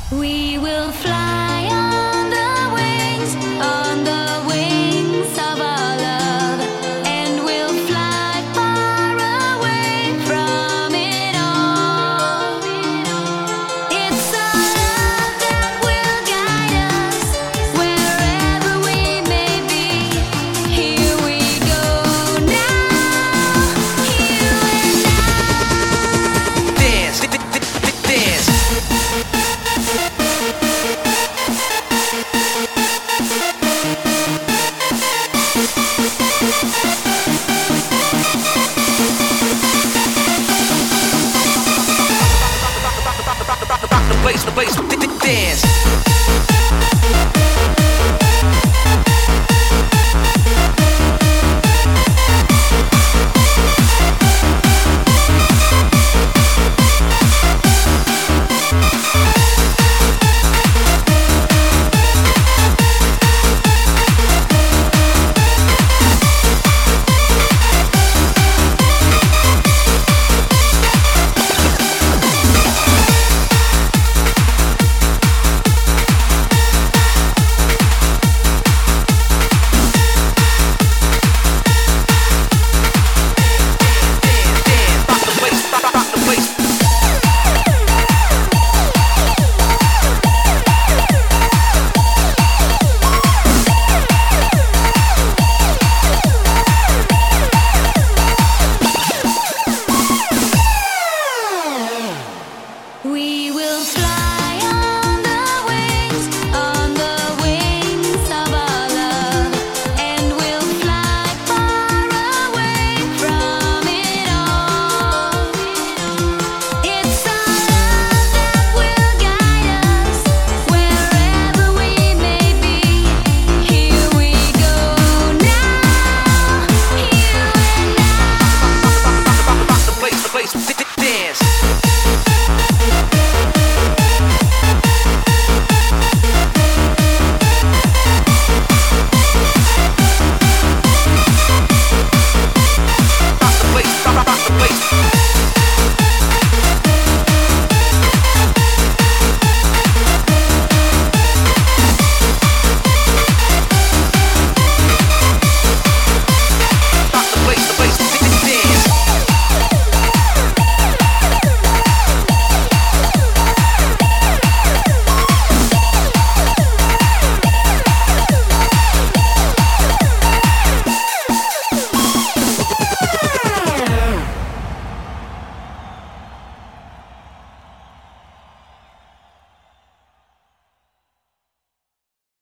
We will fly on the wings of our love, and we'll fly far away from it all. It's a love that will guide us wherever we may be. Here we go now, you and I. Dance, dance. Rock the place, dance. We will fly.